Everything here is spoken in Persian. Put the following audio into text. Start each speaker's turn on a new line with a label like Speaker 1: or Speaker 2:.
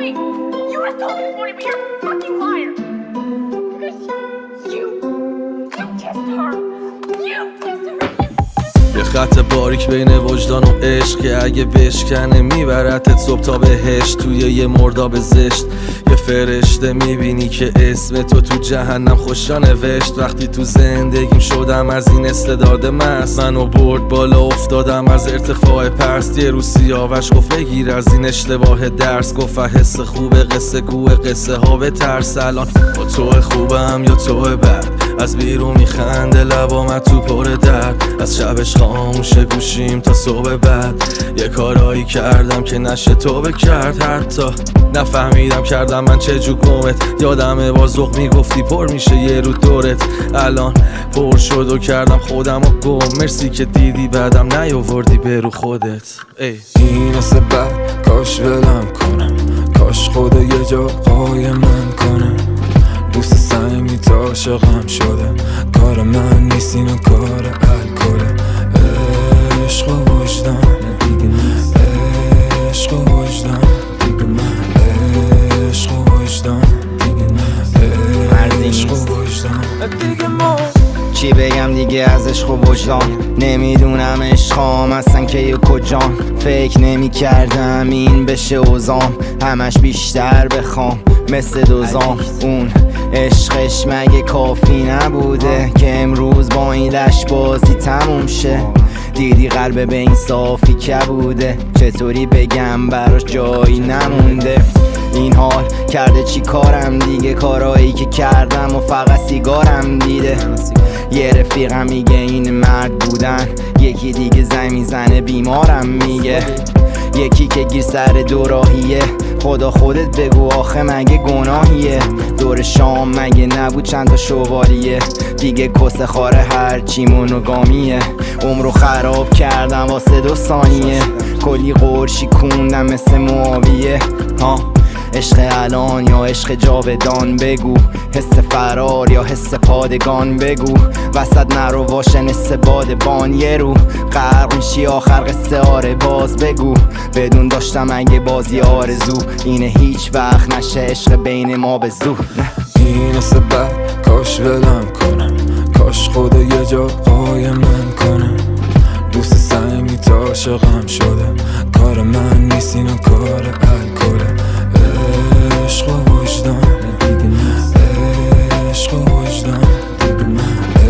Speaker 1: me. You would have told me this morning, but you're a fucking liar. You kissed her. You kissed her.
Speaker 2: یه خط باریک بین وجدان و عشق که اگه بشکنه میبرتت صبح تا بهشت. توی یه مرداب زشت یه فرشته میبینی که اسم تو جهنم خوشا نوشت. وقتی تو زندگیم شدم از این استعداد مست، منو برد بالا افتادم از ارتفاع پرست. یه روز سیاوش گفت بگیر از این اشتباه درس، گفت حس خوبه قصه گوه قصه ها به ترس. الان با تو خوبم یا تو بد، از بیرون میخنده لبام تو پر درد. از شبش خاموشه گوشیم تا صبح بعد. یه کارایی کردم که نشه توبه کرد، حتی نفهمیدم کردم من چه جو گمت. یادمه با ذوق میگفتی پر میشه یه رو دورت، الان پر شد و کردم خودم و گم. مرسی که دیدی بعدم نیاوردی به رو خودت.
Speaker 3: این حس بد کاش ولم کنم، کاش خدا یه جا قایم من کنم. دوست سعیمی تا عاشقم شده، کار من نیست اینو کار الکله. عشق و وجدان، عشق و وجدان، عشق و وجدان، عشق و وجدان.
Speaker 4: چی بگم دیگه از عشق و وجدان؟ نمیدونم عشقام اصلا که یه کجان. فکر نمی کردم این بشه اوزام، همش بیشتر بخوام مثل دوزام. اون عشقش مگه کافی نبوده که امروز با این لش بازی تموم شه؟ دیدی قلب به این صافی که بوده، چطوری بگم براش جایی نمونده. این حال کرده چی کارم دیگه، کارایی که کردم و فقط سیگارم دیده. یه رفیقم میگه این مرد بودن، یکی دیگه زنگ میزنه بیمارم میگه. یکی که گیر سر دوراهیه، خدا خودت بگو آخه مگه گناهیه؟ دور شام مگه نبود چند تا شوالیه؟ دیگه کس خاره هر چی مونوگامیه. عمرو خراب کردم واسه 2 ثانیه، کلی قرشی کوندم مثل معاویه. عشق الان یا عشق جاودان بگو، حس فرار یا حس پادگان بگو. وسط نرو واشن حس بادبان، یه رو غرق میشی آخر قصه آره باز بگو. بدون داشتم اگه بازی آرزو اینه هیچ وقت نشه عشق بین ما به زور.
Speaker 3: این حس بد کاش ولم کنم، کاش خدا یه جا قایم من کنم. دوست سعیمی تا عاشقم شده، کار من نیست اینو کار الکله. عشق و وجدان، عشق و وجدان،